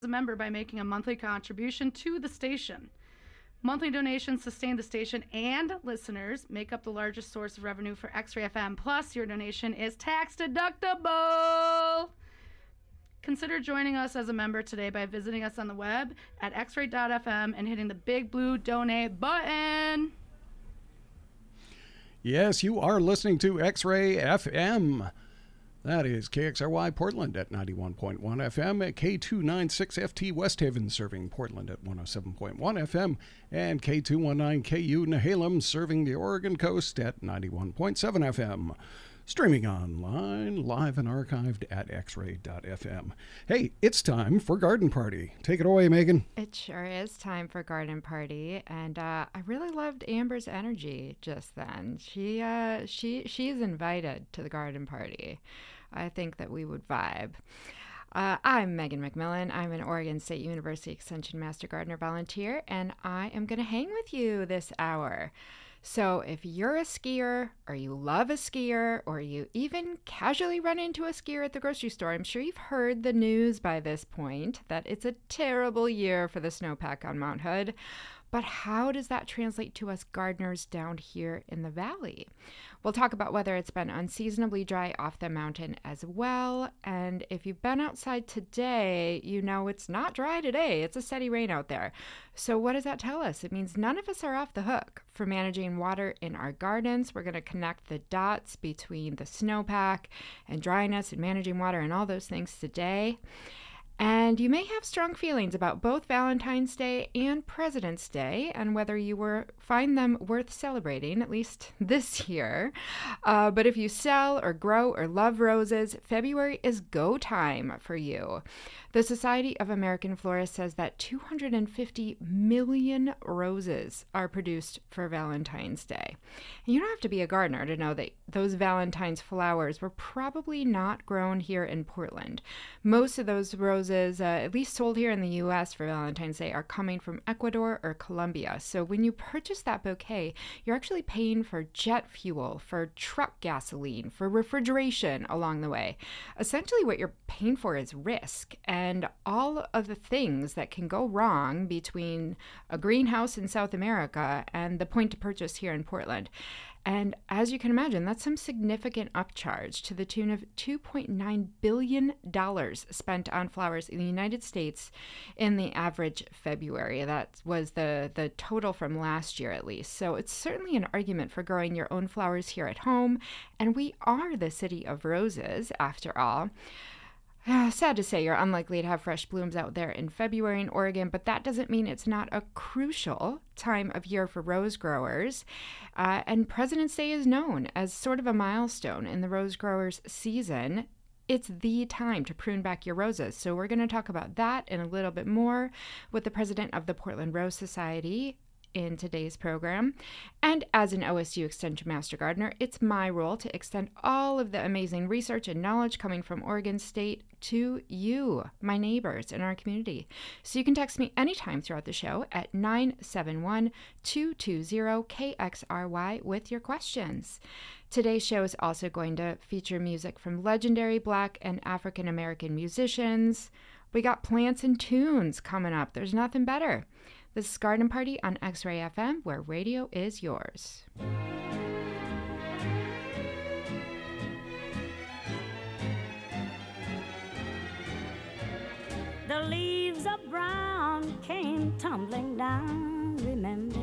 a member by making a monthly contribution to the station. Monthly donations sustain the station, and listeners make up the largest source of revenue for X-Ray FM. Plus, your donation is tax deductible. Consider joining us as a member today by visiting us on the web at xray.fm and hitting the big blue donate button. Yes, you are listening to X-Ray FM. That is KXRY Portland at 91.1 FM, at K296FT West Haven serving Portland at 107.1 FM, and K219KU Nehalem serving the Oregon coast at 91.7 FM. Streaming online, live and archived at xray.fm. Hey, it's time for Garden Party. Take it away, Megan. It sure is time for Garden Party, and I really loved Amber's energy just then. She's invited to the Garden Party. I think that we would vibe. I'm Megan McMillan. I'm an Oregon State University Extension Master Gardener volunteer, and I am going to hang with you this hour. So if you're a skier, or you love a skier, or you even casually run into a skier at the grocery store, I'm sure you've heard the news by this point that it's a terrible year for the snowpack on Mount Hood. But how does that translate to us gardeners down here in the valley? We'll talk about whether it's been unseasonably dry off the mountain as well. And if you've been outside today, you know it's not dry today. It's a steady rain out there. So what does that tell us? It means none of us are off the hook for managing water in our gardens. We're going to connect the dots between the snowpack and dryness and managing water and all those things today. And you may have strong feelings about both Valentine's Day and President's Day and whether you find them worth celebrating, at least this year. But if you sell or grow or love roses, February is go time for you. The Society of American Florists says that 250 million roses are produced for Valentine's Day. And you don't have to be a gardener to know that those Valentine's flowers were probably not grown here in Portland. Most of those roses, at least sold here in the U.S. for Valentine's Day, are coming from Ecuador or Colombia. So when you purchase that bouquet, you're actually paying for jet fuel, for truck gasoline, for refrigeration along the way. Essentially, what you're paying for is risk and all of the things that can go wrong between a greenhouse in South America and the point to purchase here in Portland. And as you can imagine, that's some significant upcharge to the tune of $2.9 billion spent on flowers in the United States in the average February. That was the total from last year, at least. So it's certainly an argument for growing your own flowers here at home. And we are the city of roses, after all. Sad to say, you're unlikely to have fresh blooms out there in February in Oregon, but that doesn't mean it's not a crucial time of year for rose growers. And President's Day is known as sort of a milestone in the rose growers' season. It's the time to prune back your roses. So we're going to talk about that and a little bit more with the president of the Portland Rose Society in today's program. And as an OSU Extension Master Gardener, it's my role to extend all of the amazing research and knowledge coming from Oregon State to you, my neighbors in our community. So you can text me anytime throughout the show at 971-220-KXRY with your questions. Today's show is also going to feature music from legendary Black and African American musicians. We got plants and tunes coming up. There's nothing better. This is Garden Party on X-Ray FM, where radio is yours. The leaves of brown came tumbling down, remember,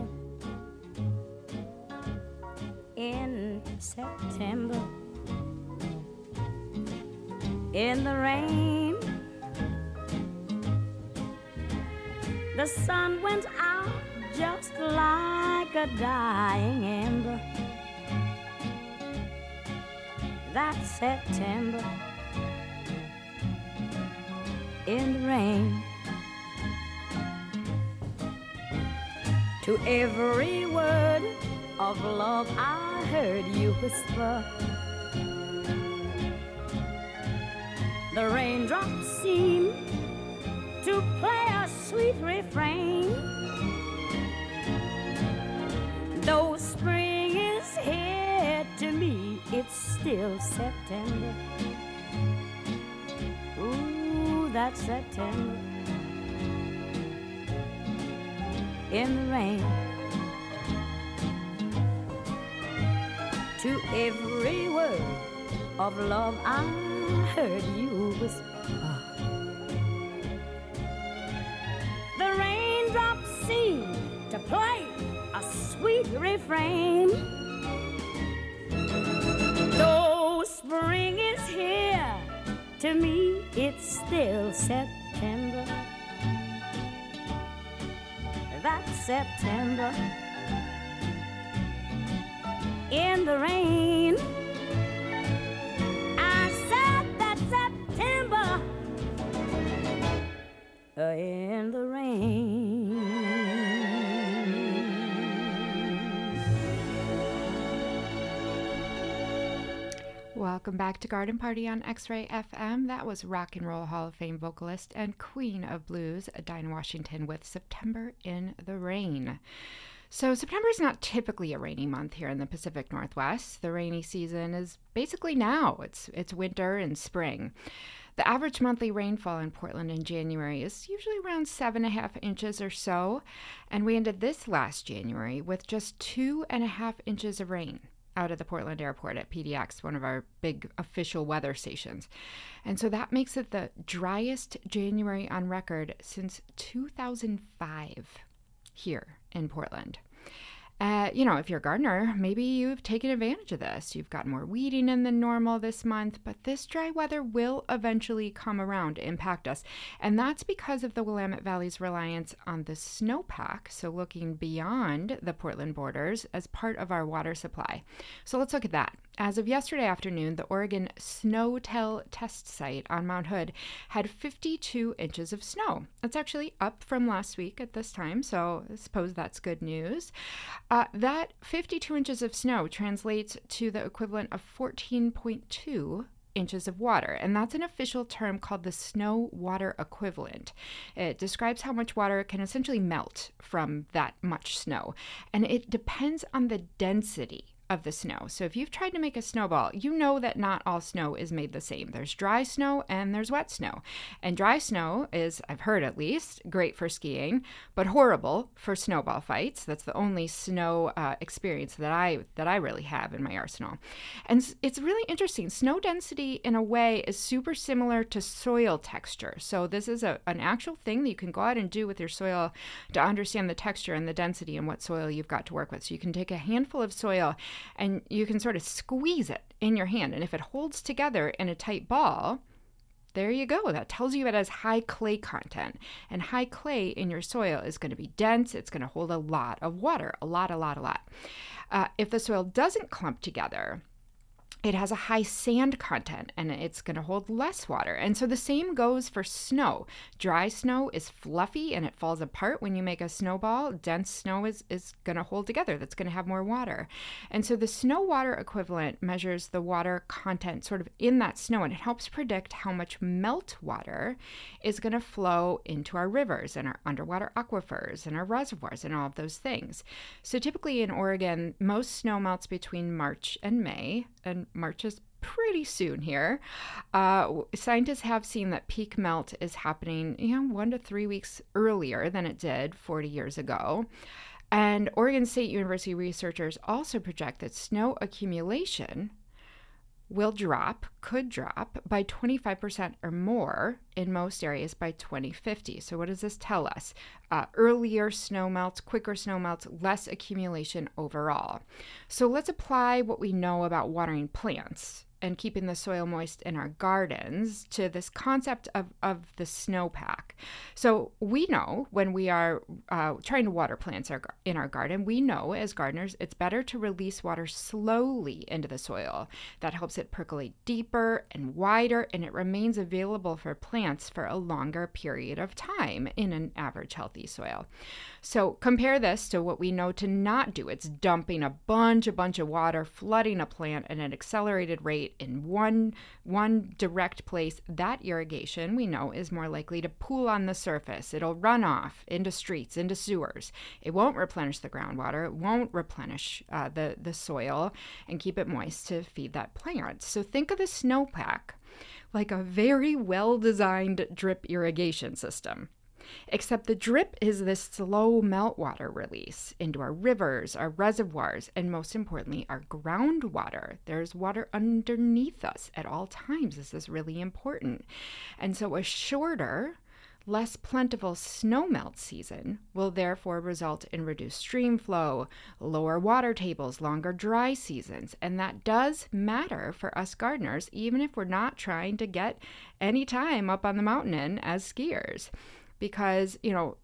in September, in the rain. The sun went out just like a dying ember. That September in the rain. To every word of love I heard you whisper, the raindrops seemed to play a sweet refrain. Though spring is here to me, it's still September. Ooh, that September in the rain. To every word of love I heard you whisper, the raindrops seem to play a sweet refrain. Though spring is here, to me it's still September. That's September in the rain. I said that September in the rain. Welcome back to Garden Party on X-Ray FM. That was Rock and Roll Hall of Fame vocalist and Queen of Blues, Dinah Washington, with September in the Rain. So September is not typically a rainy month here in the Pacific Northwest. The rainy season is basically now. It's winter and spring. The average monthly rainfall in Portland in January is usually around 7.5 inches or so, and we ended this last January with just 2.5 inches of rain out of the Portland airport at PDX, one of our big official weather stations. And so that makes it the driest January on record since 2005 here in Portland. If you're a gardener, maybe you've taken advantage of this. You've got more weeding in than normal this month, but this dry weather will eventually come around to impact us. And that's because of the Willamette Valley's reliance on the snowpack, so looking beyond the Portland borders as part of our water supply. So let's look at that. As of yesterday afternoon, the Oregon SNOTEL test site on Mount Hood had 52 inches of snow. That's actually up from last week at this time, so I suppose that's good news. That 52 inches of snow translates to the equivalent of 14.2 inches of water, and that's an official term called the snow water equivalent. It describes how much water can essentially melt from that much snow, and it depends on the density of the snow. So if you've tried to make a snowball, you know that not all snow is made the same. There's dry snow and there's wet snow. And dry snow is, I've heard at least, great for skiing, but horrible for snowball fights. That's the only snow experience that I really have in my arsenal. And it's really interesting. Snow density, in a way, is super similar to soil texture. So this is an actual thing that you can go out and do with your soil to understand the texture and the density and what soil you've got to work with. So you can take a handful of soil and you can sort of squeeze it in your hand. And if it holds together in a tight ball, there you go. That tells you it has high clay content. And high clay in your soil is going to be dense. It's going to hold a lot of water, a lot. If the soil doesn't clump together, it has a high sand content and it's going to hold less water. And so the same goes for snow. Dry snow is fluffy and it falls apart when you make a snowball. Dense snow is going to hold together. That's going to have more water. And so the snow water equivalent measures the water content sort of in that snow, and it helps predict how much melt water is going to flow into our rivers and our underwater aquifers and our reservoirs and all of those things. So typically in Oregon, most snow melts between March and May, and March is pretty soon here. Scientists have seen that peak melt is happening 1 to 3 weeks earlier than it did 40 years ago. And Oregon State University researchers also project that snow accumulation could drop by 25% or more in most areas by 2050. So what does this tell us? Earlier snow melts, quicker snow melts, less accumulation overall. So let's apply what we know about watering plants and keeping the soil moist in our gardens to this concept of the snowpack. So we know when we are trying to water plants in our garden, we know as gardeners it's better to release water slowly into the soil. That helps it percolate deeper and wider, and it remains available for plants for a longer period of time in an average healthy soil. So compare this to what we know to not do. It's dumping a bunch of water, flooding a plant at an accelerated rate in one direct place. That irrigation, we know, is more likely to pool on the surface. It'll run off into streets, into sewers. It won't replenish the groundwater. It won't replenish the soil and keep it moist to feed that plant. So think of the snowpack like a very well-designed drip irrigation system. Except the drip is this slow meltwater release into our rivers, our reservoirs, and most importantly, our groundwater. There's water underneath us at all times. This is really important. And so a shorter, less plentiful snowmelt season will therefore result in reduced stream flow, lower water tables, longer dry seasons. And that does matter for us gardeners, even if we're not trying to get any time up on the mountain as skiers, because, you know,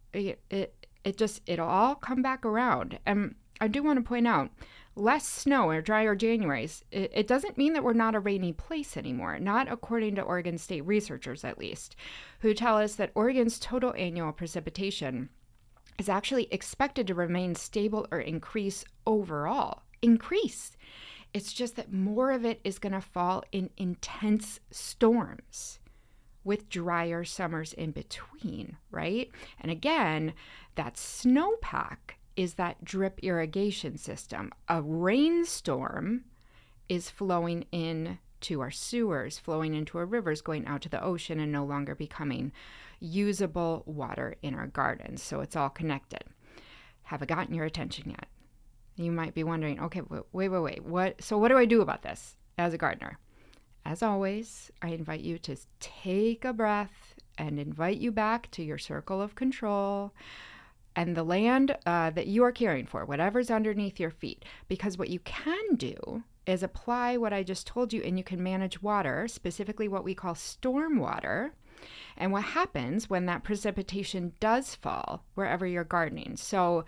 it'll all come back around. And I do want to point out, less snow or drier Januaries, it doesn't mean that we're not a rainy place anymore, not according to Oregon State researchers at least, who tell us that Oregon's total annual precipitation is actually expected to remain stable or increase overall. Increase. It's just that more of it is going to fall in intense storms with drier summers in between, right? And again, that snowpack is that drip irrigation system. A rainstorm is flowing into our sewers, flowing into our rivers, going out to the ocean, and no longer becoming usable water in our gardens. So it's all connected. Have it gotten your attention yet? You might be wondering, okay, wait. What do I do about this as a gardener? As always, I invite you to take a breath and invite you back to your circle of control and the land that you are caring for, whatever's underneath your feet. Because what you can do is apply what I just told you, and you can manage water, specifically what we call storm water, and what happens when that precipitation does fall wherever you're gardening. So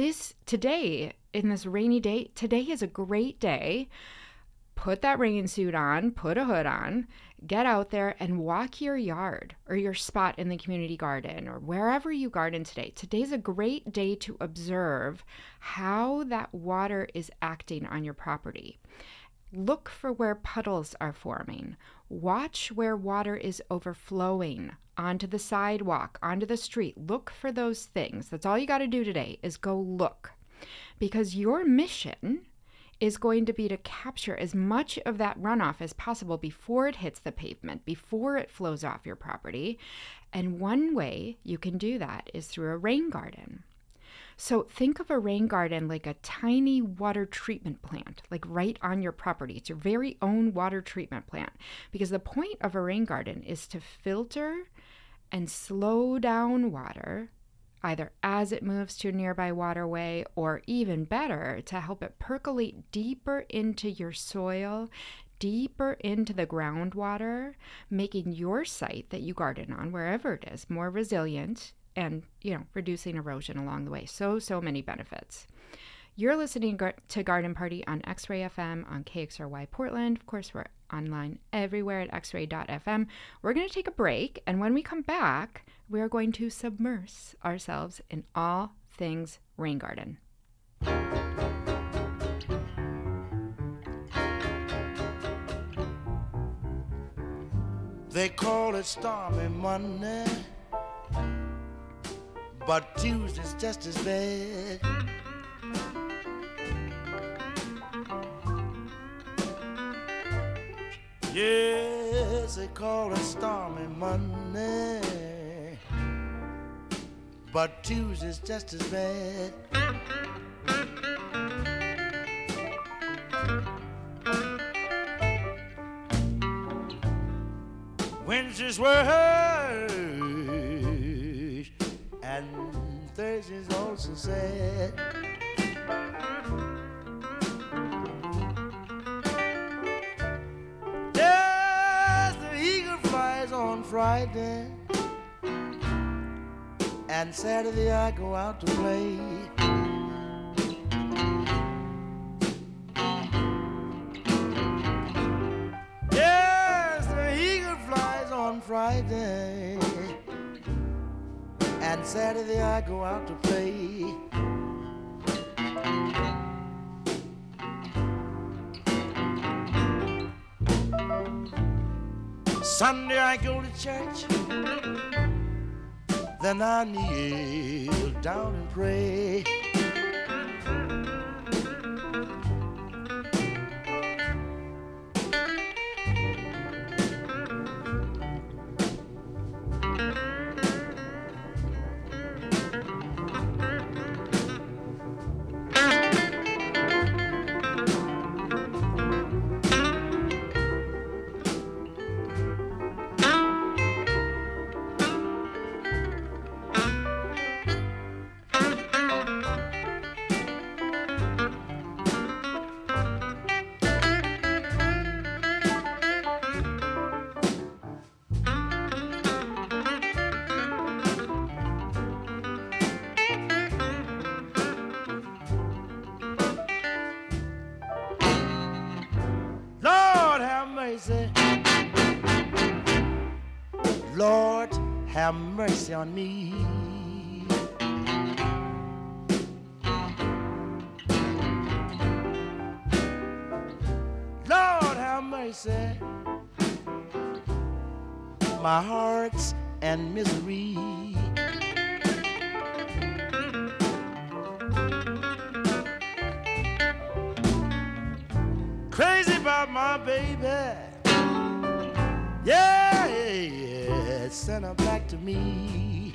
today, in this rainy day, today is a great day. Put that rain suit on, put a hood on, get out there and walk your yard or your spot in the community garden or wherever you garden today. Today's a great day to observe how that water is acting on your property. Look for where puddles are forming. Watch where water is overflowing onto the sidewalk, onto the street. Look for those things. That's all you got to do today is go look. Because your mission is going to be to capture as much of that runoff as possible before it hits the pavement, before it flows off your property. And one way you can do that is through a rain garden. So think of a rain garden like a tiny water treatment plant, like right on your property. It's your very own water treatment plant. Because the point of a rain garden is to filter and slow down water, either as it moves to a nearby waterway, or even better, to help it percolate deeper into your soil, deeper into the groundwater, making your site that you garden on, wherever it is, more resilient and, reducing erosion along the way. So many benefits. You're listening to Garden Party on X-Ray FM on KXRY Portland. Of course, we're online everywhere at xray.fm. We're going to take a break, and when we come back, we are going to submerge ourselves in all things rain garden. They call it stormy Monday, but Tuesday's just as bad. Yes, they call it stormy Monday, but Tuesday's just as bad. Wednesday's worse, and Thursday's also sad. On Friday and Saturday I go out to play. Yes, the eagle flies on Friday and Saturday I go out to play. Sunday I go to church, then I kneel down and pray. Lord, have mercy on me. Lord, have mercy, my heart's and misery. Crazy about my baby. Yeah, send her back to me.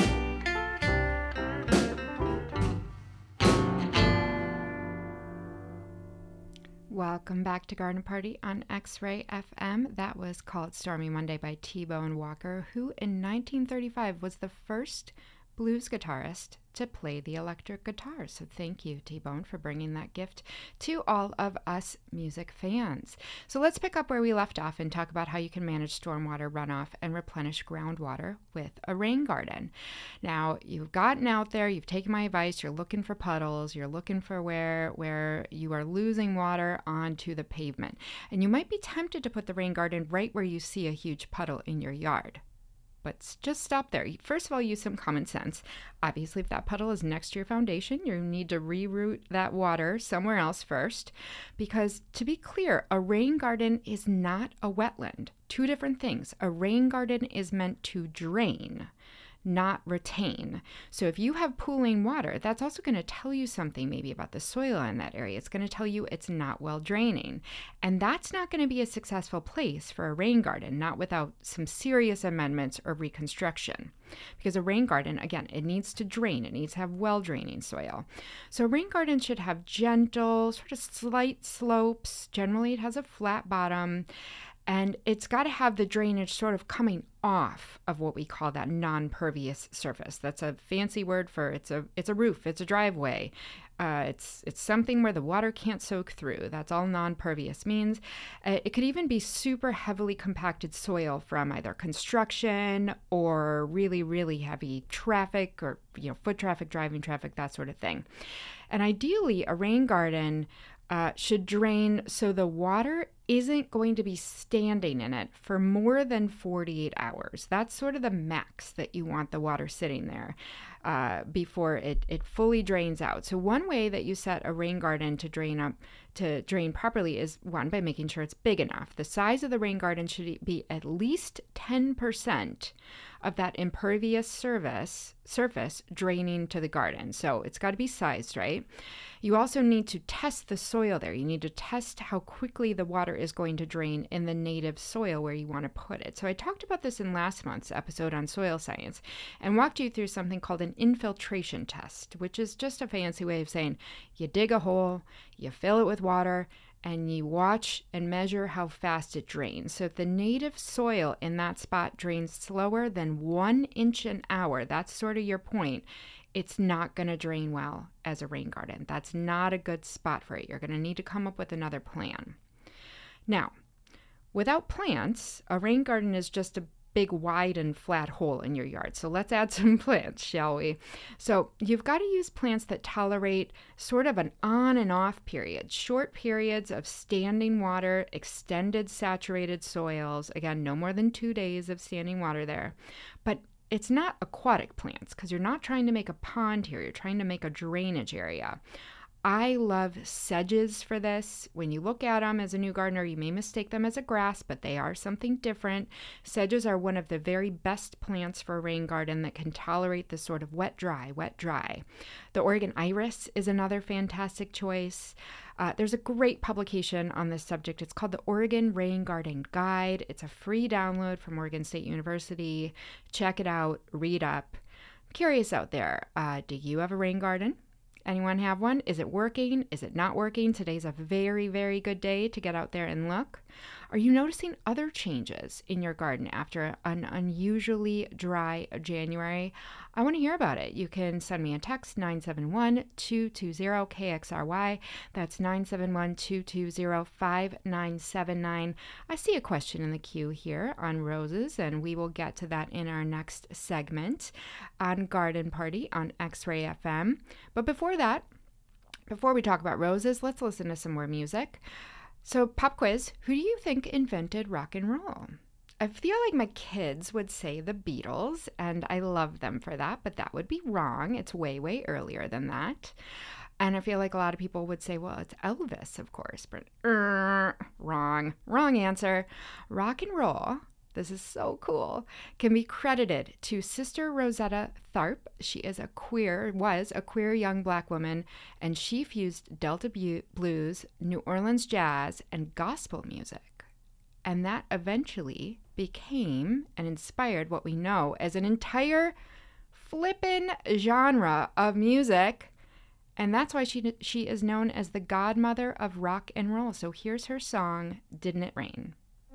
Welcome back to Garden Party on X-Ray FM. That was called Stormy Monday by T-Bone Walker, who in 1935 was the first blues guitarist to play the electric guitar. So thank you, T-Bone, for bringing that gift to all of us music fans. So let's pick up where we left off and talk about how you can manage stormwater runoff and replenish groundwater with a rain garden. Now, you've gotten out there, you've taken my advice, you're looking for puddles, you're looking for where you are losing water onto the pavement. And you might be tempted to put the rain garden right where you see a huge puddle in your yard. But just stop there. First of all, use some common sense. Obviously, if that puddle is next to your foundation, you need to reroute that water somewhere else first. Because to be clear, a rain garden is not a wetland. Two different things. A rain garden is meant to drain, not retain. So if you have pooling water, that's also going to tell you something maybe about the soil in that area. It's going to tell you it's not well draining. And that's not going to be a successful place for a rain garden, not without some serious amendments or reconstruction. Because a rain garden, again, it needs to drain. It needs to have well draining soil. So a rain garden should have gentle, sort of slight slopes. Generally, it has a flat bottom. And it's got to have the drainage sort of coming off of what we call that non-pervious surface. That's a fancy word for it's a roof, it's a driveway. It's something where the water can't soak through. That's all non-pervious means. It could even be super heavily compacted soil from either construction or really, really heavy traffic or foot traffic, driving traffic, that sort of thing. And ideally, a rain garden should drain so the water isn't going to be standing in it for more than 48 hours. That's sort of the max that you want the water sitting there before it fully drains out. So one way that you set a rain garden to drain properly is, one, by making sure it's big enough. The size of the rain garden should be at least 10% of that impervious surface draining to the garden. So it's got to be sized right. You also need to test the soil there. You need to test how quickly the water is going to drain in the native soil where you want to put it. So I talked about this in last month's episode on soil science and walked you through something called an infiltration test, which is just a fancy way of saying you dig a hole, you fill it with water, and you watch and measure how fast it drains. So if the native soil in that spot drains slower than 1 inch an hour, that's sort of your point, it's not going to drain well as a rain garden. That's not a good spot for it. You're going to need to come up with another plan. Now, without plants, a rain garden is just a big, wide, and flat hole in your yard. So let's add some plants, shall we? So you've got to use plants that tolerate sort of an on and off period, short periods of standing water, extended saturated soils. Again, no more than 2 days of standing water there. But it's not aquatic plants because you're not trying to make a pond here. You're trying to make a drainage area. I love sedges for this. When you look at them as a new gardener, you may mistake them as a grass, but they are something different. Sedges are one of the very best plants for a rain garden that can tolerate the sort of wet, dry. The Oregon iris is another fantastic choice. There's a great publication on this subject. It's called the Oregon Rain Garden Guide. It's a free download from Oregon State University. Check it out, read up. I'm curious out there, do you have a rain garden? Anyone have one? Is it working? Is it not working? Today's a very, very good day to get out there and look. Are you noticing other changes in your garden after an unusually dry January? I want to hear about it. You can send me a text, 971-220-KXRY. That's 971-220-5979. I see a question in the queue here on roses, and we will get to that in our next segment on Garden Party on X-Ray FM. But before we talk about roses, let's listen to some more music. So, pop quiz, who do you think invented rock and roll? I feel like my kids would say the Beatles, and I love them for that, but that would be wrong. It's way, way earlier than that. And I feel like a lot of people would say, well, it's Elvis, of course, but wrong. Wrong answer. Rock and roll, this is so cool, can be credited to Sister Rosetta Tharpe. She was a queer young Black woman, and she fused Delta blues, New Orleans jazz, and gospel music. And that eventually became and inspired what we know as an entire flippin' genre of music. And that's why she is known as the godmother of rock and roll. So here's her song, Didn't It Rain?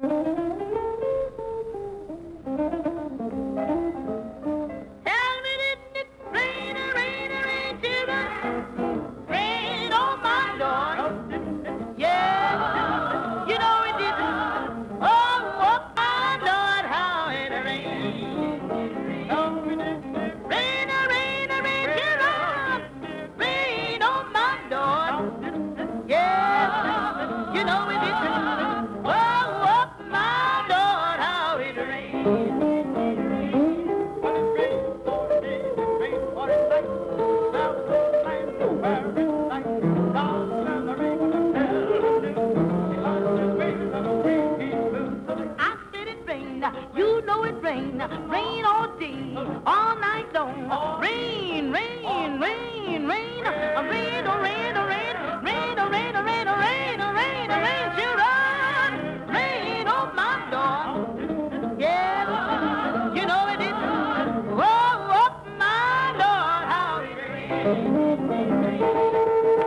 Rain all day, all night long. Rain, rain, rain, rain. Rain, oh, rain, oh, rain. Rain, oh, rain, oh, rain, oh, rain, oh, rain, oh, rain, children. Rain, oh, my Lord. Yeah, you know it is. Oh, oh, my Lord, how it rains.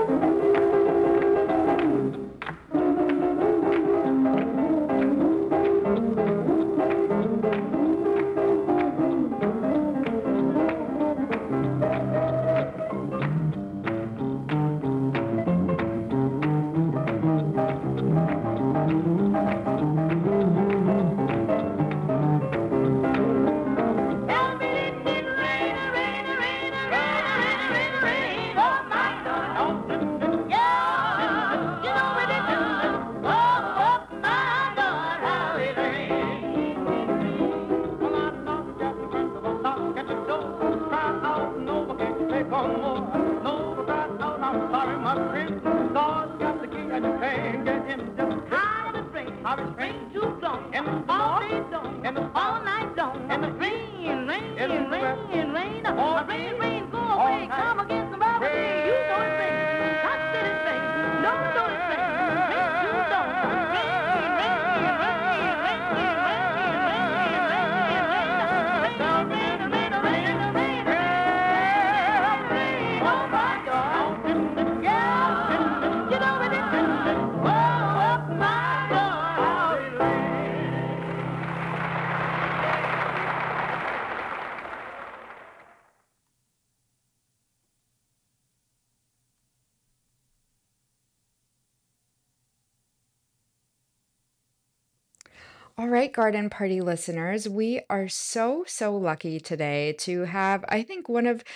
All right, Garden Party listeners, we are so lucky today to have, I think, one of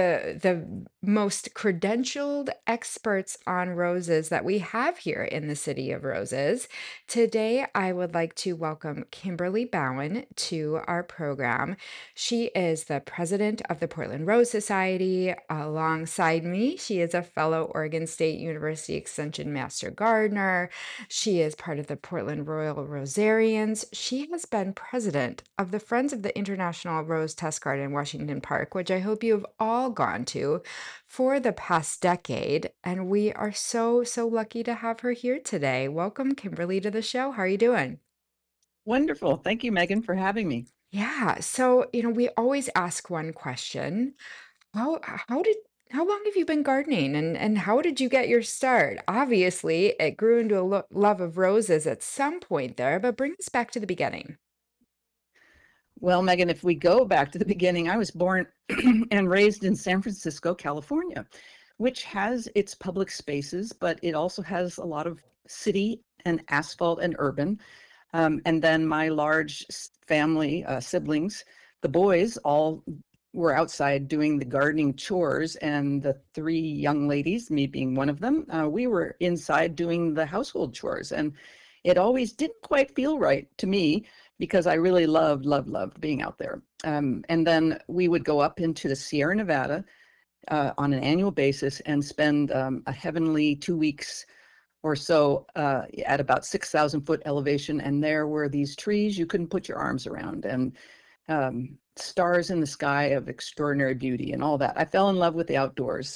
the most credentialed experts on roses that we have here in the City of Roses. Today, I would like to welcome Kimberly Bowen to our program. She is the president of the Portland Rose Society. Alongside me, she is a fellow Oregon State University Extension Master Gardener. She is part of the Portland Royal Rosarians. She has been president of the Friends of the International Rose Test Garden in Washington Park, which I hope you have all gone to for the past decade. And we are so lucky to have her here today. Welcome, Kimberly, to the show. How are you doing? Wonderful. Thank you, Megan, for having me. Yeah. So, we always ask one question. How long have you been gardening and how did you get your start? Obviously, it grew into a love of roses at some point there, but bring us back to the beginning. Well, Megan, if we go back to the beginning, I was born and raised in San Francisco, California, which has its public spaces, but it also has a lot of city and asphalt and urban. And then my large family, siblings, the boys all were outside doing the gardening chores, and the three young ladies, me being one of them, we were inside doing the household chores. And it always didn't quite feel right to me because I really loved being out there. And then we would go up into the Sierra Nevada on an annual basis and spend a heavenly 2 weeks or so at about 6,000 foot elevation. And there were these trees you couldn't put your arms around, and stars in the sky of extraordinary beauty and all that. I fell in love with the outdoors.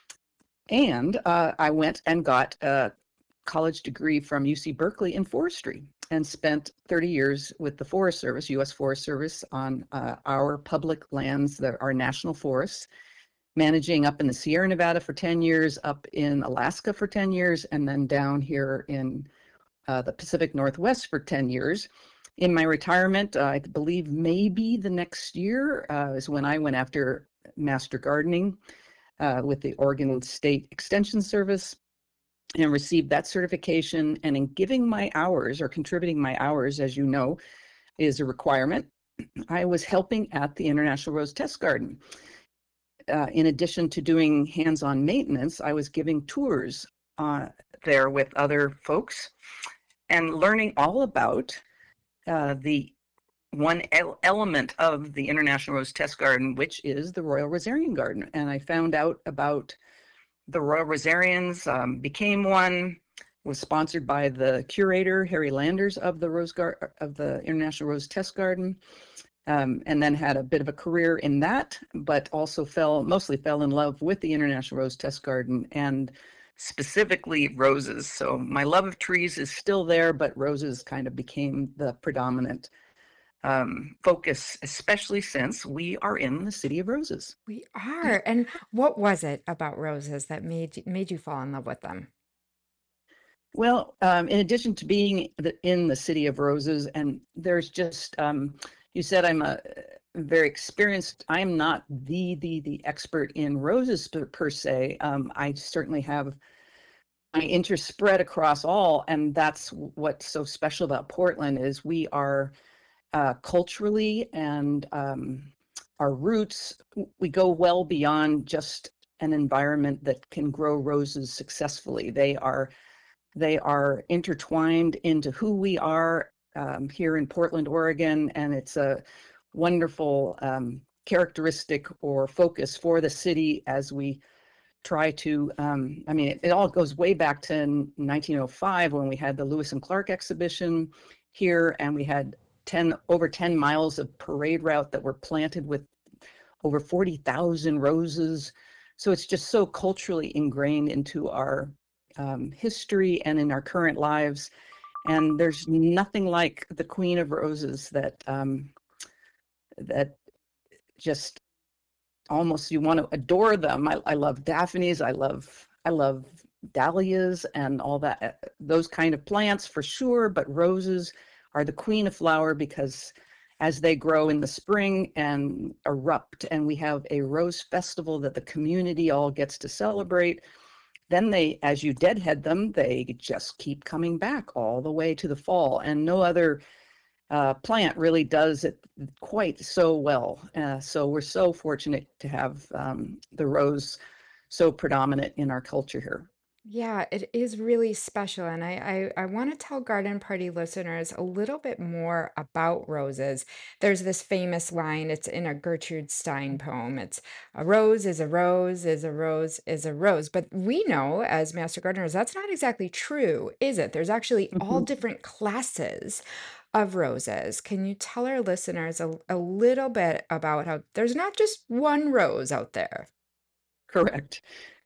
And I went and got a college degree from UC Berkeley in forestry and spent 30 years with the Forest Service, U.S. Forest Service, on our public lands, our national forests, managing up in the Sierra Nevada for 10 years, up in Alaska for 10 years, and then down here in the Pacific Northwest for 10 years. In my retirement, I believe maybe the next year is when I went after Master Gardening with the Oregon State Extension Service and received that certification. And in giving my hours, or contributing my hours, as you know, is a requirement, I was helping at the International Rose Test Garden. In addition to doing hands-on maintenance, I was giving tours there with other folks and learning all about the one element of the International Rose Test Garden, which is the Royal Rosarian Garden. And I found out about the Royal Rosarians, became one, was sponsored by the curator, Harry Landers, of the International Rose Test Garden, and then had a bit of a career in that, but also mostly fell in love with the International Rose Test Garden, and specifically roses. So my love of trees is still there, but roses kind of became the predominant focus, especially since we are in the City of Roses. We are. And what was it about roses that made you fall in love with them? Well, in addition to being in the City of Roses, and there's just, you said I'm very experienced. I'm not the expert in roses per se. I certainly have my interest spread across all, and that's what's so special about Portland is we are culturally and our roots, we go well beyond just an environment that can grow roses successfully. They are intertwined into who we are here in Portland, Oregon, and it's a wonderful characteristic or focus for the city as we try to, it all goes way back to 1905 when we had the Lewis and Clark exhibition here, and we had over 10 miles of parade route that were planted with over 40,000 roses. So it's just so culturally ingrained into our history and in our current lives. And there's nothing like the Queen of Roses that just almost you want to adore them. I love daphnes. I love dahlias and all that, those kind of plants for sure. But roses are the queen of flower because as they grow in the spring and erupt, and we have a rose festival that the community all gets to celebrate, then they, as you deadhead them, they just keep coming back all the way to the fall. And no other plant really does it quite so well. So we're so fortunate to have the rose so predominant in our culture here. Yeah, it is really special. And I want to tell Garden Party listeners a little bit more about roses. There's this famous line, it's in a Gertrude Stein poem. It's a rose is a rose is a rose is a rose. But we know as master gardeners, that's not exactly true, is it? There's actually all different classes of roses. Can you tell our listeners a little bit about how there's not just one rose out there? Correct.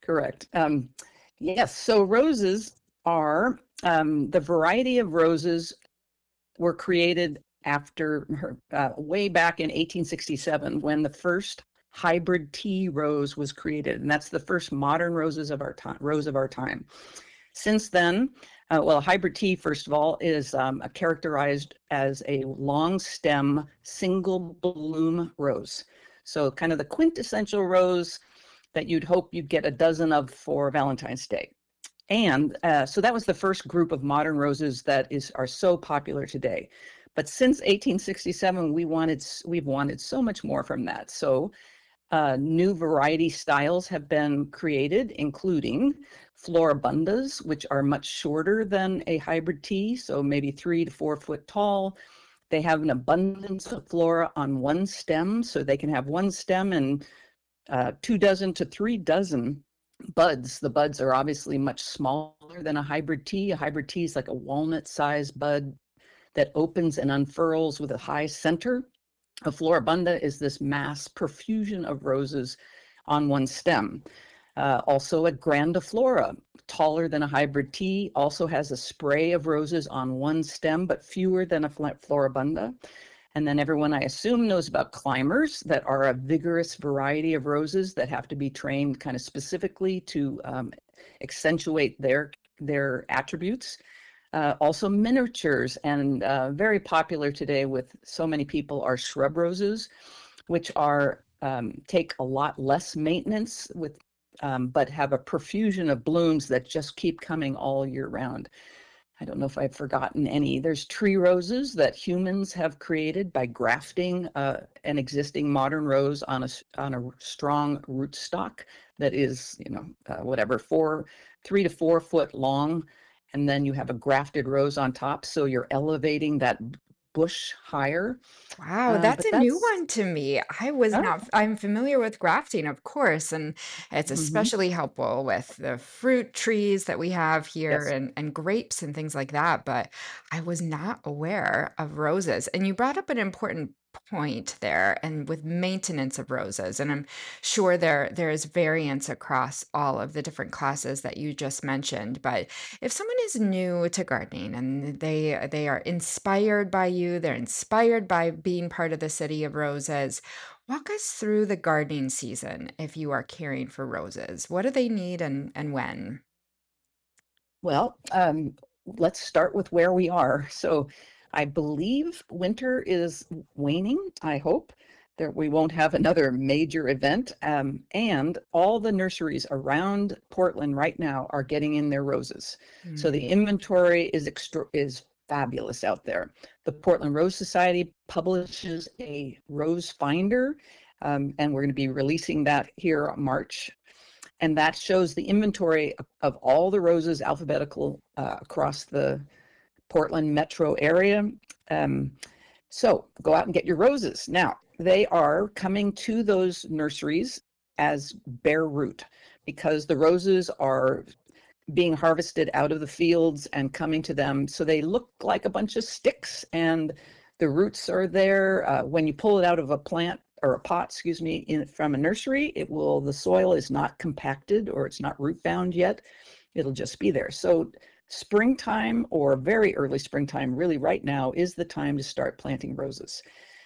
Yes, so roses are, the variety of roses were created after way back in 1867 when the first hybrid tea rose was created. And that's the first modern rose of our time. Since then, hybrid tea, first of all, is characterized as a long stem, single bloom rose. So kind of the quintessential rose that you'd hope you'd get a dozen of for Valentine's Day. And so that was the first group of modern roses that are so popular today. But since 1867, we've wanted so much more from that. So new variety styles have been created, including floribundas, which are much shorter than a hybrid tea, so maybe 3 to 4 foot tall. They have an abundance of flora on one stem, so they can have one stem and 2 dozen to 3 dozen buds. The buds are obviously much smaller than a hybrid tea. A hybrid tea is like a walnut-sized bud that opens and unfurls with a high center. A floribunda is this mass profusion of roses on one stem. Also a grandiflora, taller than a hybrid tea, also has a spray of roses on one stem, but fewer than a floribunda. And then everyone, I assume, knows about climbers that are a vigorous variety of roses that have to be trained kind of specifically to accentuate their attributes. Also miniatures, and very popular today with so many people are shrub roses, which are take a lot less maintenance with, but have a profusion of blooms that just keep coming all year round. I don't know if I've forgotten any. There's tree roses that humans have created by grafting an existing modern rose on a strong rootstock that is, whatever, 3 to 4 foot long. And then you have a grafted rose on top. So you're elevating that bush higher. Wow, that's But a new that's, one to me. I was oh, not, I'm familiar with grafting, of course, and it's mhm, especially helpful with the fruit trees that we have here yes. and grapes and things like that. But I was not aware of roses. And you brought up an important point there, and with maintenance of roses. And I'm sure there is variance across all of the different classes that you just mentioned. But if someone is new to gardening and they are inspired by you, they're inspired by being part of the City of Roses, walk us through the gardening season if you are caring for roses. What do they need and when? Well, let's start with where we are. So I believe winter is waning, I hope. We won't have another major event. And all the nurseries around Portland right now are getting in their roses. So the inventory is fabulous out there. The Portland Rose Society publishes a rose finder, and we're going to be releasing that here in March. And that shows the inventory of all the roses alphabetical across the Portland metro area. So go out and get your roses. Now, they are coming to those nurseries as bare root because the roses are being harvested out of the fields and coming to them. So they look like a bunch of sticks and the roots are there. When you pull it out of a plant or a pot, from a nursery, the soil is not compacted or it's not root bound yet. It'll just be there. So springtime or very early springtime, really right now, is the time to start planting roses.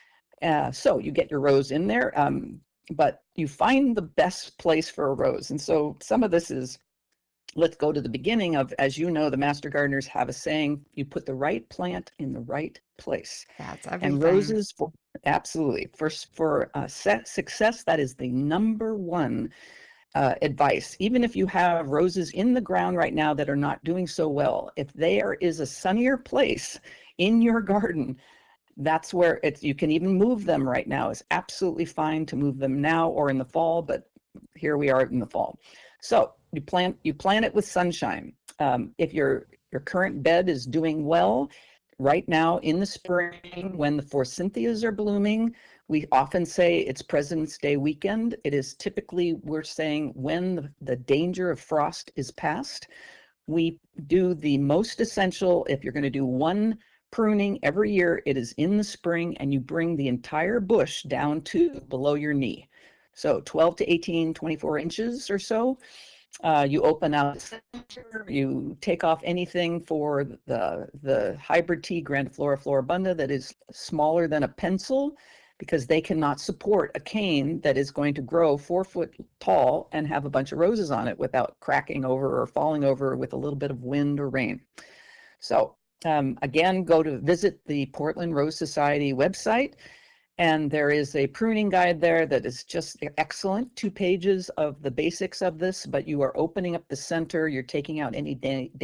So you get your rose in there, but you find the best place for a rose. And so some of this is, let's go to the beginning of, as you know, the master gardeners have a saying, you put the right plant in the right place. That's And everything. roses, absolutely. For success, that is the number one advice. Even if you have roses in the ground right now that are not doing so well, if there is a sunnier place in your garden, that's where you can even move them right now. It's absolutely fine to move them now or in the fall, but here we are in the fall. So you plant it with sunshine. If your current bed is doing well, right now in the spring when the forsythias are blooming, we often say it's President's Day weekend. It is typically, we're saying, when the danger of frost is past. We do the most essential. If you're going to do one pruning every year, it is in the spring, and you bring the entire bush down to below your knee. So 12 to 18, 24 inches or so. You open out the center, you take off anything for the hybrid tea, Grandiflora floribunda, that is smaller than a pencil, because they cannot support a cane that is going to grow 4 foot tall and have a bunch of roses on it without cracking over or falling over with a little bit of wind or rain. So again, go to visit the Portland Rose Society website. And there is a pruning guide there that is just excellent, 2 pages of the basics of this, but you are opening up the center, you're taking out any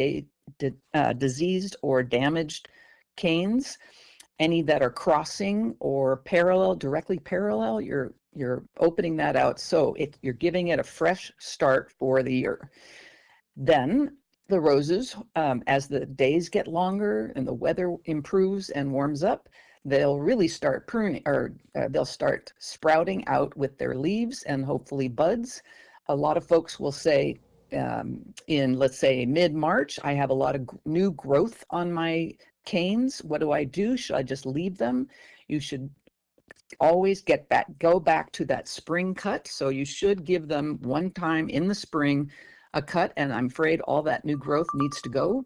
diseased or damaged canes, any that are crossing or directly parallel, you're opening that out. So you're giving it a fresh start for the year. Then the roses, as the days get longer and the weather improves and warms up, they'll really start pruning, or they'll start sprouting out with their leaves and hopefully buds. A lot of folks will say in, let's say, mid-March, I have a lot of new growth on my canes. What do I do? Should I just leave them? You should always go back to that spring cut. So you should give them one time in the spring a cut, and I'm afraid all that new growth needs to go.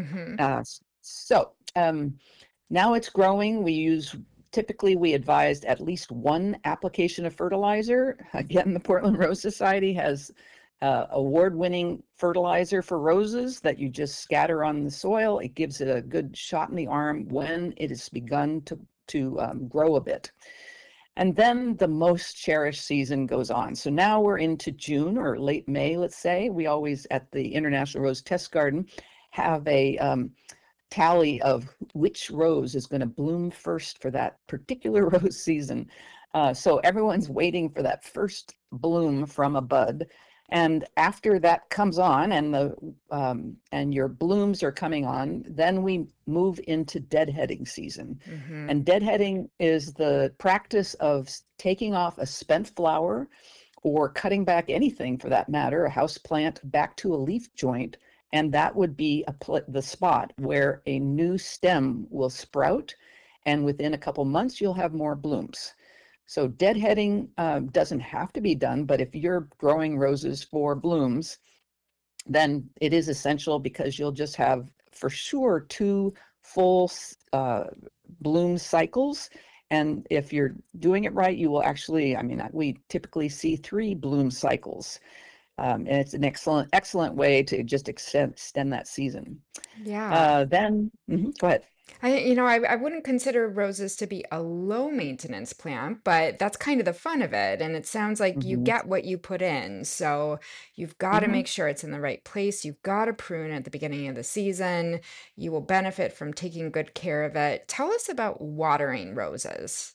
So now it's growing. Typically we advised at least one application of fertilizer. Again, the Portland Rose Society has award-winning fertilizer for roses that you just scatter on the soil. It gives it a good shot in the arm when it has begun to grow a bit. And then the most cherished season goes on. So now we're into June or late May, let's say. We always, at the International Rose Test Garden, have a tally of which rose is going to bloom first for that particular rose season. So everyone's waiting for that first bloom from a bud. And after that comes on and your blooms are coming on, then we move into deadheading season. And deadheading is the practice of taking off a spent flower or cutting back anything for that matter, a house plant, back to a leaf joint. And that would be the spot where a new stem will sprout. And within a couple months, you'll have more blooms. So deadheading doesn't have to be done, but if you're growing roses for blooms, then it is essential, because you'll just have for sure 2 full bloom cycles. And if you're doing it right, you will actually, we typically see 3 bloom cycles. And it's an excellent way to just extend that season. Yeah. Go ahead. I wouldn't consider roses to be a low maintenance plant, but that's kind of the fun of it. And it sounds like you get what you put in. So you've got to make sure it's in the right place. You've got to prune at the beginning of the season. You will benefit from taking good care of it. Tell us about watering roses.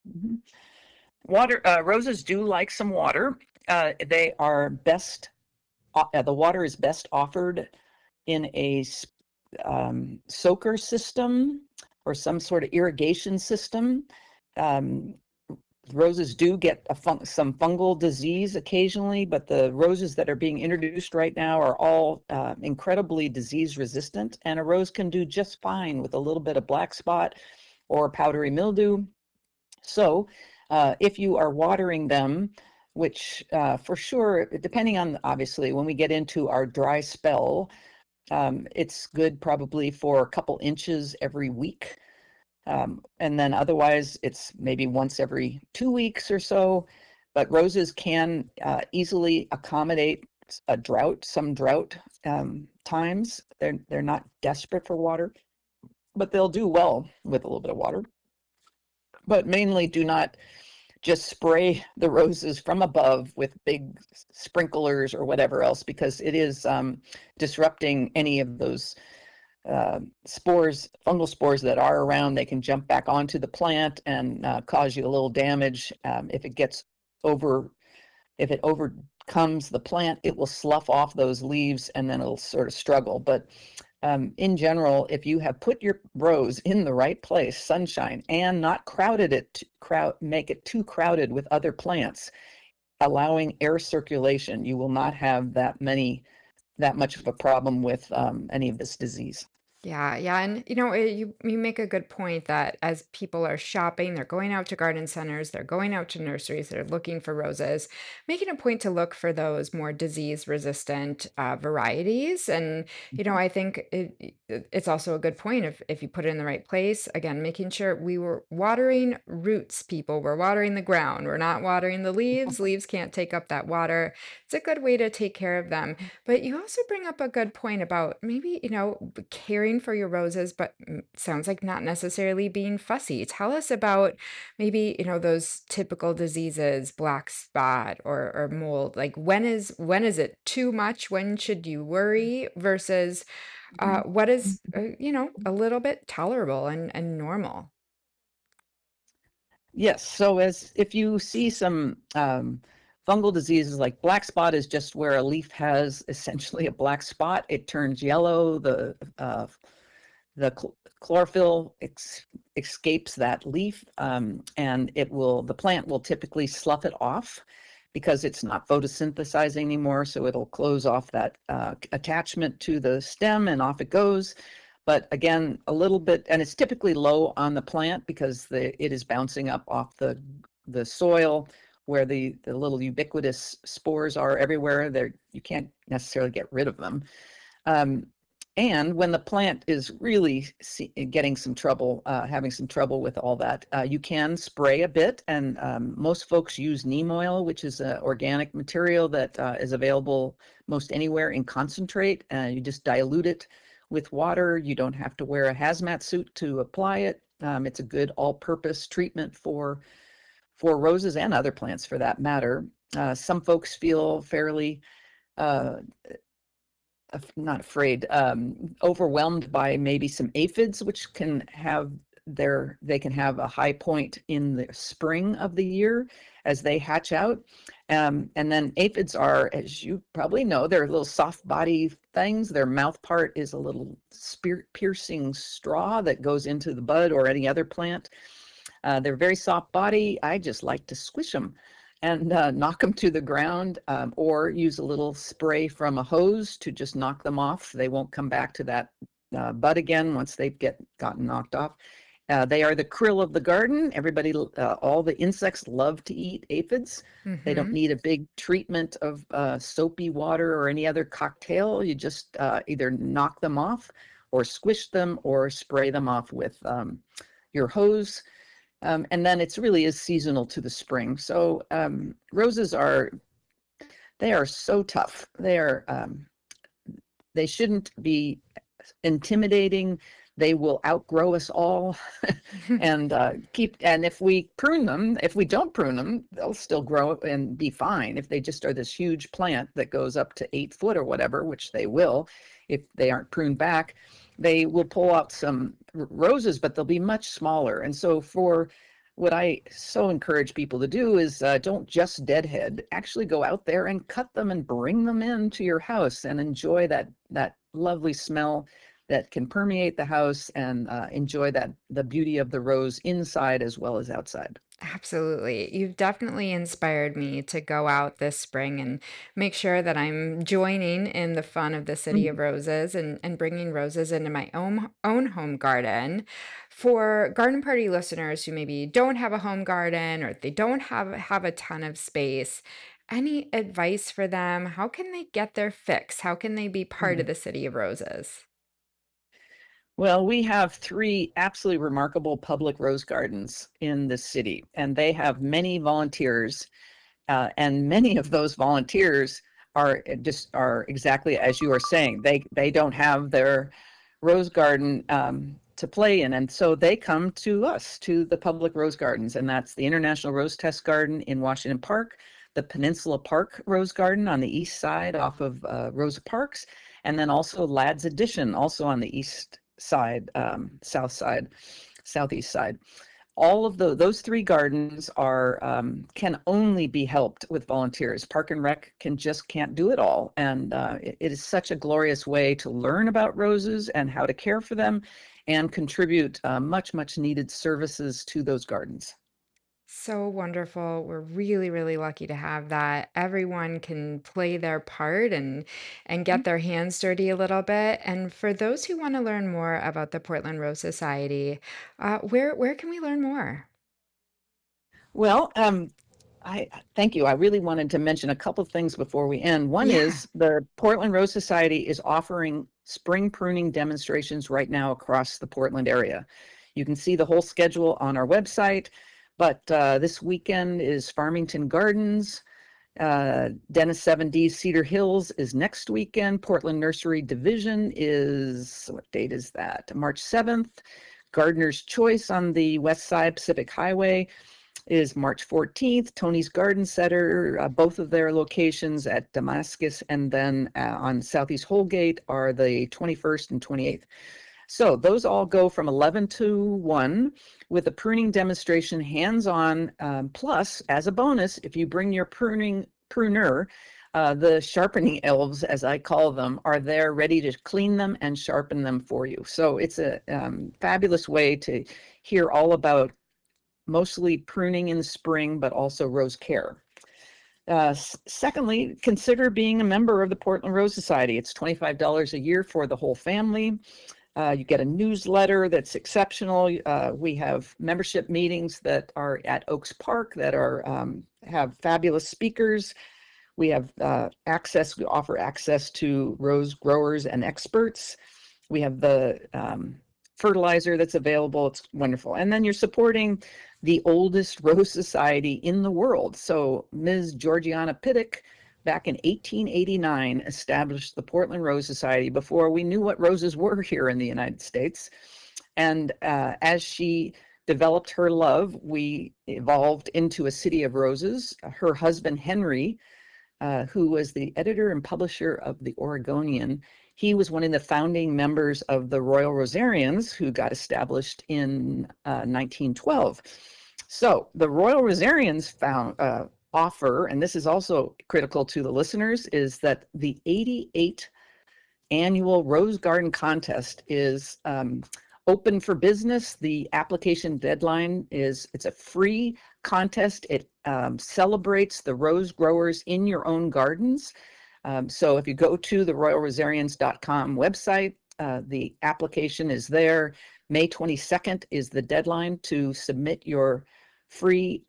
Roses do like some water. They are best, the water is best offered in a soaker system or some sort of irrigation system. Roses do get some fungal disease occasionally, but the roses that are being introduced right now are all incredibly disease resistant, and a rose can do just fine with a little bit of black spot or powdery mildew. So if you are watering them, which for sure, depending on, obviously, when we get into our dry spell, it's good probably for a couple inches every week. And then otherwise it's maybe once every 2 weeks or so. But roses can easily accommodate some drought times. They're not desperate for water, but they'll do well with a little bit of water. But mainly do not just spray the roses from above with big sprinklers or whatever else, because it is disrupting any of those fungal spores that are around. They can jump back onto the plant and cause you a little damage. If it overcomes the plant, it will slough off those leaves and then it'll sort of struggle. But in general, if you have put your rose in the right place, sunshine, and not make it too crowded with other plants, allowing air circulation, you will not have that much of a problem with any of this disease. Yeah, yeah. And you make a good point that as people are shopping, they're going out to garden centers, they're going out to nurseries, they're looking for roses, making a point to look for those more disease resistant varieties. And, I think it's also a good point if you put it in the right place, again, making sure we were watering roots, people. We're watering the ground. We're not watering the leaves. Leaves can't take up that water. It's a good way to take care of them. But you also bring up a good point about maybe, caring for your roses, but sounds like not necessarily being fussy. Tell us about maybe, those typical diseases, black spot or mold. Like when is it too much? When should you worry versus what is, a little bit tolerable and normal? Yes. So if you see some fungal diseases, like black spot is just where a leaf has essentially a black spot. It turns yellow. The chlorophyll escapes that leaf, and the plant will typically slough it off because it's not photosynthesizing anymore. So it'll close off that attachment to the stem and off it goes. But again, a little bit, and it's typically low on the plant because it is bouncing up off the soil where the little ubiquitous spores are everywhere. You can't necessarily get rid of them. And when the plant is really getting some trouble, having some trouble with all that, you can spray a bit. And most folks use neem oil, which is an organic material that is available most anywhere in concentrate. You just dilute it with water. You don't have to wear a hazmat suit to apply it. It's a good all-purpose treatment for roses and other plants for that matter. Some folks feel fairly not afraid, overwhelmed by maybe some aphids, which they can have a high point in the spring of the year as they hatch out. And then aphids are, as you probably know, they're little soft body things. Their mouth part is a little piercing straw that goes into the bud or any other plant. They're very soft body. I just like to squish them and knock them to the ground, or use a little spray from a hose to just knock them off. They won't come back to that bud again once they've gotten knocked off. They are the krill of the garden. All the insects love to eat aphids. Mm-hmm. They don't need a big treatment of soapy water or any other cocktail. You just either knock them off or squish them or spray them off with your hose. And then it really is seasonal to the spring. So roses are so tough. They shouldn't be intimidating. They will outgrow us all. And if we don't prune them, they'll still grow and be fine. If they just are this huge plant that goes up to 8 foot or whatever, which they will, if they aren't pruned back, they will pull out some roses, but they'll be much smaller. And so what I so encourage people to do is don't just deadhead, actually go out there and cut them and bring them into your house and enjoy that lovely smell that can permeate the house, and enjoy the beauty of the rose inside as well as outside. Absolutely. You've definitely inspired me to go out this spring and make sure that I'm joining in the fun of the City of Roses and bringing roses into my own home garden. For garden party listeners who maybe don't have a home garden or they don't have a ton of space, any advice for them? How can they get their fix? How can they be part of the City of Roses? Well, we have 3 absolutely remarkable public rose gardens in the city, and they have many volunteers, and many of those volunteers are exactly as you are saying. They don't have their rose garden to play in, and so they come to us, to the public rose gardens, and that's the International Rose Test Garden in Washington Park, the Peninsula Park Rose Garden on the east side off of Rosa Parks, and then also Ladd's Addition, also on the east side, southeast side. All of those 3 gardens can only be helped with volunteers. Park and Rec can't do it all, and it is such a glorious way to learn about roses and how to care for them, and contribute much needed services to those gardens. So wonderful. We're really, really lucky to have that. Everyone can play their part and get their hands dirty a little bit. And for those who want to learn more about the Portland Rose Society, where can we learn more? Well, I thank you. I really wanted to mention a couple of things before we end. One is the Portland Rose Society is offering spring pruning demonstrations right now across the Portland area. You can see the whole schedule on our website. But this weekend is Farmington Gardens. Dennis 7D's Cedar Hills is next weekend. Portland Nursery Division is, what date is that? March 7th. Gardener's Choice on the west side Pacific Highway is March 14th. Tony's Garden Center, both of their locations at Damascus and then on Southeast Holgate are the 21st and 28th. So those all go from 11 to 1 with a pruning demonstration hands-on. Plus, as a bonus, if you bring your pruner, The sharpening elves, as I call them, are there ready to clean them and sharpen them for you. So it's a fabulous way to hear all about mostly pruning in the spring, but also rose care. Secondly, consider being a member of the Portland Rose Society. It's $25 a year for the whole family. You get a newsletter that's exceptional. We have membership meetings that are at Oaks Park that are have fabulous speakers. We have access. We offer access to rose growers and experts. We have the fertilizer that's available. It's wonderful. And then you're supporting the oldest rose society in the world. So Ms. Georgiana Pittock, back in 1889, established the Portland Rose Society before we knew what roses were here in the United States. And as she developed her love, we evolved into a city of roses. Her husband, Henry, who was the editor and publisher of the Oregonian, he was one of the founding members of the Royal Rosarians, who got established in 1912. So the Royal Rosarians offer, and this is also critical to the listeners, is that the 88th annual Rose Garden Contest is open for business. The application deadline it's a free contest. It celebrates the rose growers in your own gardens. So if you go to the royalrosarians.com website, the application is there. May 22nd is the deadline to submit your free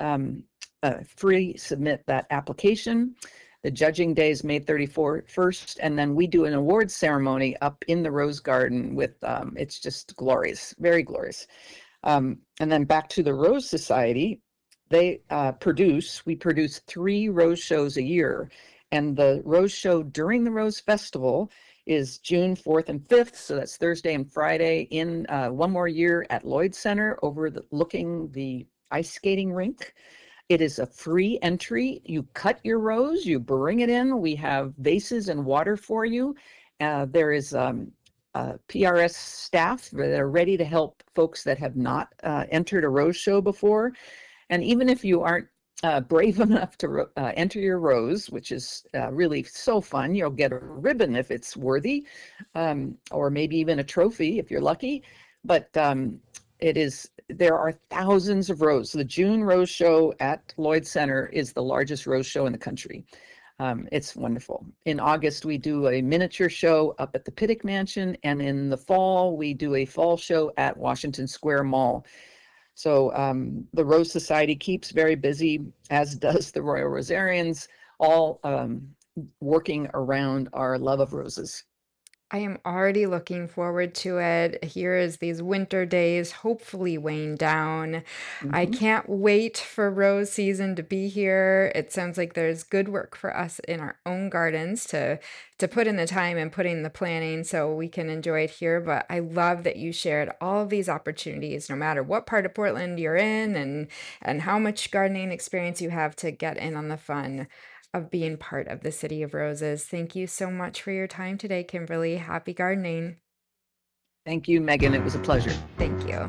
submit that application. The judging day is May 31st, and then we do an awards ceremony up in the Rose Garden with, it's just glorious, very glorious. And then back to the Rose Society, we produce 3 rose shows a year. And the rose show during the Rose Festival is June 4th and 5th. So that's Thursday and Friday in one more year at Lloyd Center overlooking the ice skating rink. It is a free entry. You cut your rose, you bring it in. We have vases and water for you. There is PRS staff that are ready to help folks that have not entered a rose show before. And even if you aren't brave enough to enter your rose, which is really so fun, you'll get a ribbon if it's worthy, or maybe even a trophy if you're lucky. But there are thousands of roses. The June Rose Show at Lloyd Center is the largest rose show in the country. It's wonderful. In August, we do a miniature show up at the Pittock Mansion, and in the fall, we do a fall show at Washington Square Mall. So the Rose Society keeps very busy, as does the Royal Rosarians, all working around our love of roses. I am already looking forward to it. Here as these winter days hopefully wane down. I can't wait for rose season to be here. It sounds like there's good work for us in our own gardens to put in the time and put in the planning so we can enjoy it here. But I love that you shared all of these opportunities, no matter what part of Portland you're in and how much gardening experience you have to get in on the fun of being part of the City of Roses. Thank you so much for your time today, Kimberly. Happy gardening. Thank you, Megan. It was a pleasure. Thank you.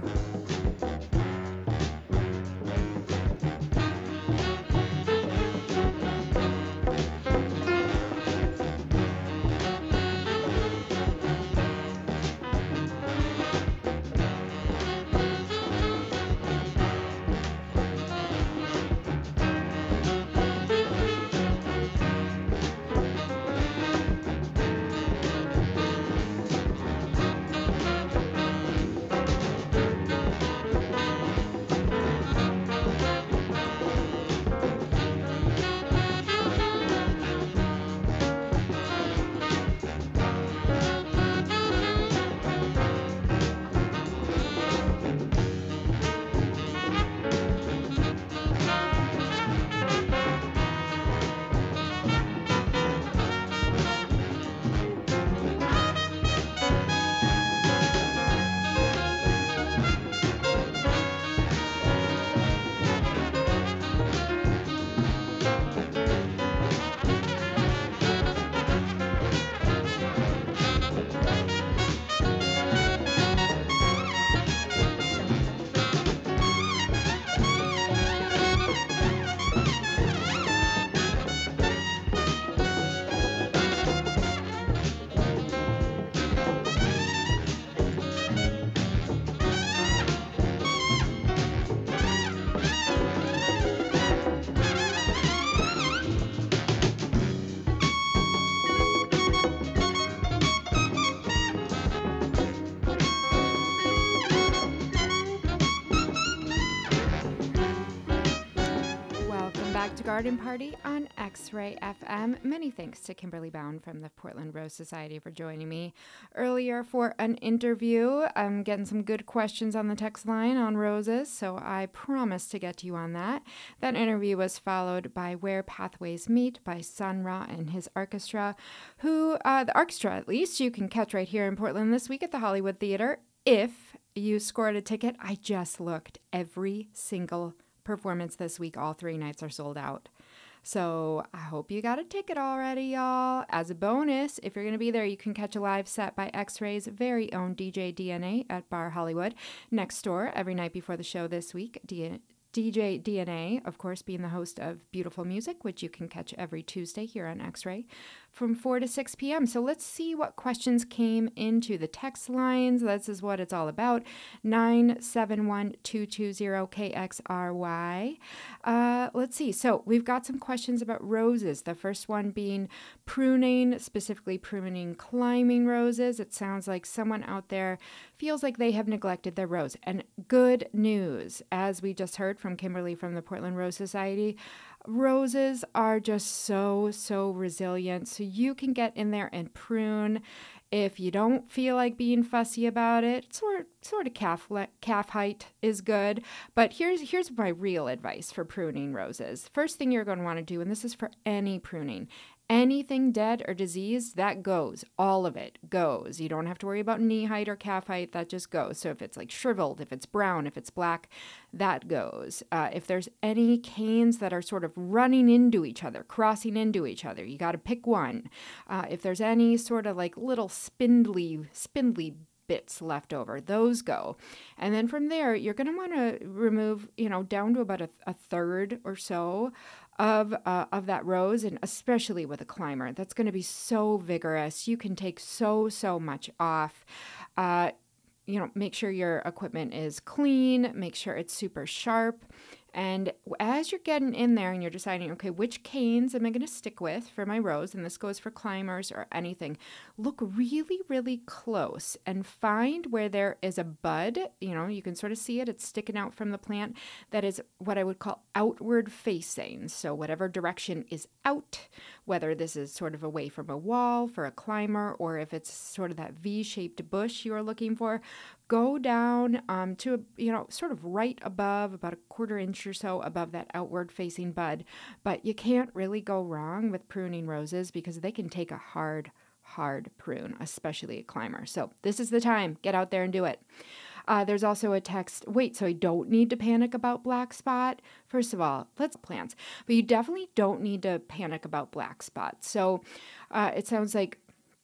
Garden Party on X-Ray FM. Many thanks to Kimberly Bound from the Portland Rose Society for joining me earlier for an interview. I'm getting some good questions on the text line on roses, so I promise to get to you on that. That interview was followed by Where Pathways Meet by Sun Ra and his orchestra, who, the orchestra at least, you can catch right here in Portland this week at the Hollywood Theater. If you scored a ticket, I just looked. Every single performance this week, all 3 nights are sold out. So I hope you got a ticket already, y'all. As a bonus, if you're going to be there, you can catch a live set by X-Ray's very own DJ DNA at Bar Hollywood next door every night before the show this week. DJ DNA, of course, being the host of Beautiful Music, which you can catch every Tuesday here on X-Ray from 4 to 6 p.m. So let's see what questions came into the text lines. This is what it's all about. 971-220-KXRY. Let's see. So we've got some questions about roses. The first one being pruning, specifically pruning climbing roses. It sounds like someone out there feels like they have neglected their rose. And good news, as we just heard from Kimberly from the Portland Rose Society, roses are just so resilient. So you can get in there and prune if you don't feel like being fussy about it. Sort of calf height is good. But here's my real advice for pruning roses. First thing you're going to want to do, and this is for any pruning, anything dead or diseased, that goes. All of it goes. You don't have to worry about knee height or calf height. That just goes. So if it's like shriveled, if it's brown, if it's black, that goes. If there's any canes that are sort of running into each other, crossing into each other, you got to pick one. If there's any sort of like little spindly bits left over, those go. And then from there, you're going to want to remove, down to about a third or so of that rose, and especially with a climber, that's going to be so vigorous. You can take so much off. Make sure your equipment is clean, make sure it's super sharp. And as you're getting in there and you're deciding, okay, which canes am I going to stick with for my rose? And this goes for climbers or anything. Look really close and find where there is a bud. You can sort of see it. It's sticking out from the plant. That is what I would call outward facing. So whatever direction is out, whether this is sort of away from a wall for a climber, or if it's sort of that V-shaped bush you are looking for, go down to, sort of right above, about a quarter inch or so above that outward facing bud. But you can't really go wrong with pruning roses because they can take a hard prune, especially a climber. So this is the time. Get out there and do it. There's also a text, so I don't need to panic about black spot. First of all, let's plants, but you definitely don't need to panic about black spot. So it sounds like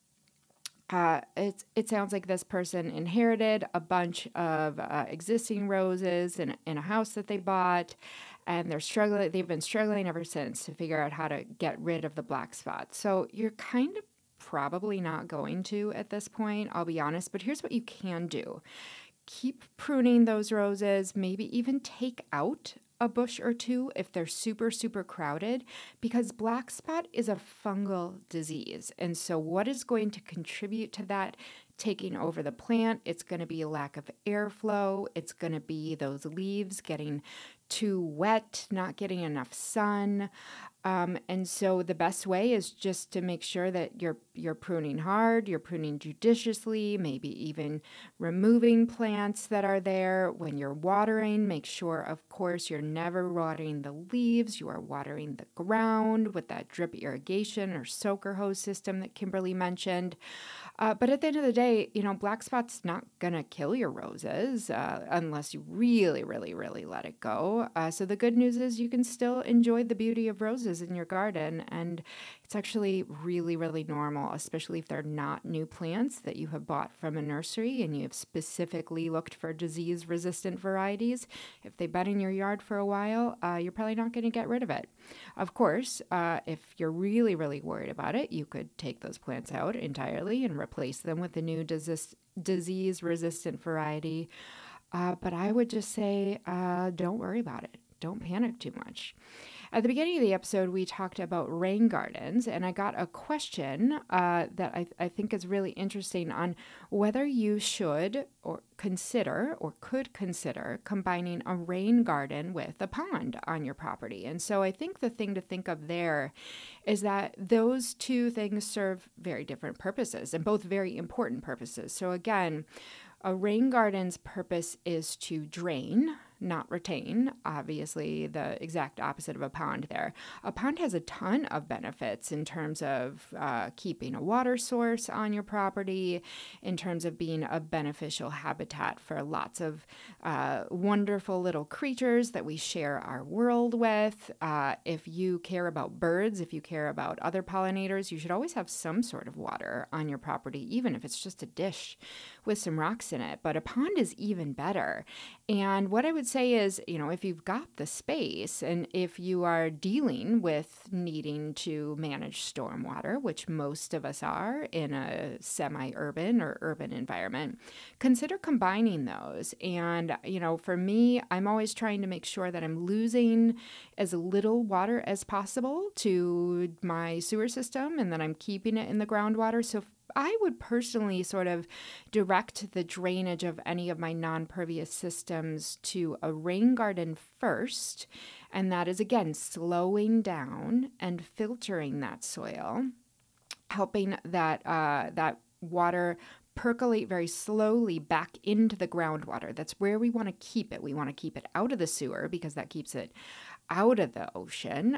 this person inherited a bunch of existing roses in a house that they bought, and they've been struggling ever since to figure out how to get rid of the black spot. So you're kind of probably not going to at this point, I'll be honest, but here's what you can do. Keep pruning those roses, maybe even take out a bush or two if they're super crowded, because black spot is a fungal disease. And so what is going to contribute to that taking over the plant? It's going to be a lack of airflow. It's going to be those leaves getting too wet, not getting enough sun. And so the best way is just to make sure that you're pruning hard, you're pruning judiciously, maybe even removing plants that are there. When you're watering, make sure, of course, you're never watering the leaves. You are watering the ground with that drip irrigation or soaker hose system that Kimberly mentioned. But at the end of the day, black spot's not going to kill your roses unless you really let it go. So the good news is you can still enjoy the beauty of roses in your garden, and it's actually really normal, especially if they're not new plants that you have bought from a nursery and you have specifically looked for disease-resistant varieties. If they've been in your yard for a while, you're probably not going to get rid of it. Of course, if you're really worried about it, you could take those plants out entirely and replace them with a new disease-resistant variety. But I would just say, don't worry about it. Don't panic too much. At the beginning of the episode, we talked about rain gardens, and I got a question that I think is really interesting on whether you should or could consider combining a rain garden with a pond on your property. And so I think the thing to think of there is that those two things serve very different purposes and both very important purposes. So again, a rain garden's purpose is to drain, not retain. Obviously, the exact opposite of a pond there. A pond has a ton of benefits in terms of keeping a water source on your property, in terms of being a beneficial habitat for lots of wonderful little creatures that we share our world with. If you care about birds, if you care about other pollinators, you should always have some sort of water on your property, even if it's just a dish with some rocks in it. But a pond is even better. And what I would say is, if you've got the space and if you are dealing with needing to manage stormwater, which most of us are in a semi-urban or urban environment, consider combining those. And, for me, I'm always trying to make sure that I'm losing as little water as possible to my sewer system and that I'm keeping it in the groundwater. So I would personally sort of direct the drainage of any of my non-pervious systems to a rain garden first, and that is, again, slowing down and filtering that soil, helping that water percolate very slowly back into the groundwater. That's where we want to keep it. We want to keep it out of the sewer because that keeps it out of the ocean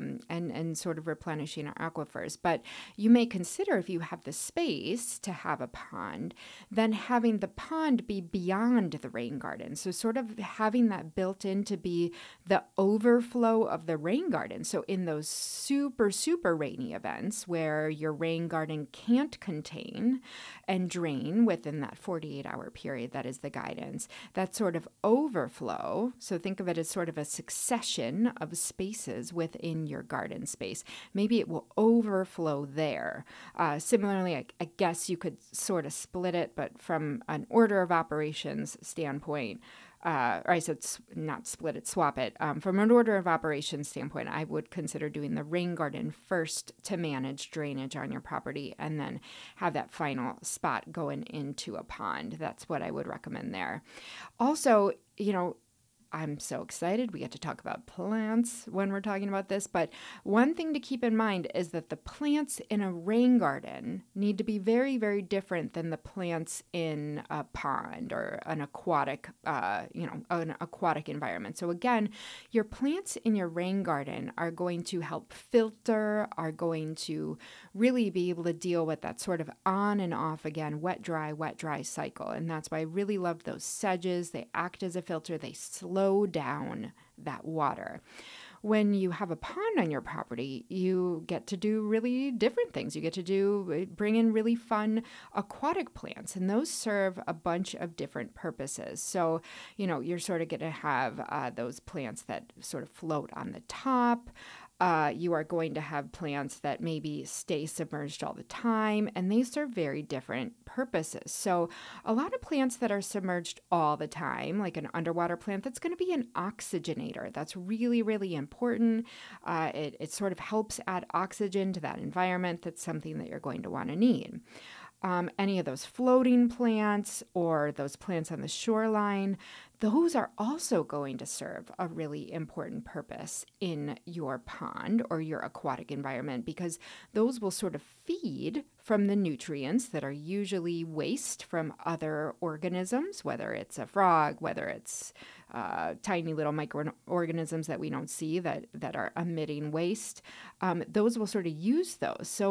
and sort of replenishing our aquifers. But you may consider, if you have the space to have a pond, then having the pond be beyond the rain garden. So sort of having that built in to be the overflow of the rain garden. So in those super, super rainy events where your rain garden can't contain and drain within that 48-hour period, that is the guidance, that sort of overflow. So think of it as sort of a succession of spaces within your garden space. Maybe it will overflow there. Similarly, I guess you could sort of split it, but from an order of operations standpoint, or I said not split it, swap it. From an order of operations standpoint, I would consider doing the rain garden first to manage drainage on your property and then have that final spot going into a pond. That's what I would recommend there. Also, I'm so excited we get to talk about plants when we're talking about this, but one thing to keep in mind is that the plants in a rain garden need to be very, very different than the plants in a pond or an aquatic, an aquatic environment. So again, your plants in your rain garden are going to help filter, are going to really be able to deal with that sort of on and off again, wet, dry cycle. And that's why I really love those sedges. They act as a filter. They slow down that water. When you have a pond on your property, you get to do really different things. You get to bring in really fun aquatic plants, and those serve a bunch of different purposes. So, you're sort of going to have those plants that sort of float on the top. You are going to have plants that maybe stay submerged all the time, and they serve very different purposes. So a lot of plants that are submerged all the time, like an underwater plant, that's going to be an oxygenator. That's really, really important. It sort of helps add oxygen to that environment. That's something that you're going to want to need. Any of those floating plants or those plants on the shoreline, those are also going to serve a really important purpose in your pond or your aquatic environment, because those will sort of feed from the nutrients that are usually waste from other organisms, whether it's a frog, whether it's tiny little microorganisms that we don't see that are emitting waste. Those will sort of use those. So